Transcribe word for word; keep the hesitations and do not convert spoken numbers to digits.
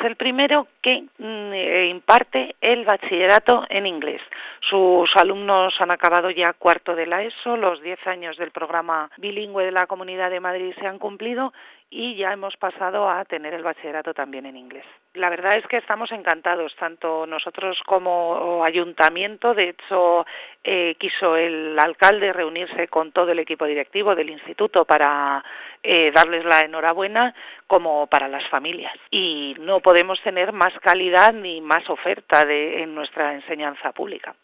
el primero que mm, eh, imparte el bachillerato en inglés. Sus alumnos han acabado ya cuarto de la ESO, los diez años del programa bilingüe de la Comunidad de Madrid se han cumplido y ya hemos pasado a tener el bachillerato también en inglés. La verdad es que estamos encantados, tanto nosotros como ayuntamiento. De hecho, eh, quiso el alcalde reunirse con todo el equipo directivo del instituto para eh, darles la enhorabuena, como para las familias. Y no podemos tener más calidad ni más oferta de, en nuestra enseñanza pública.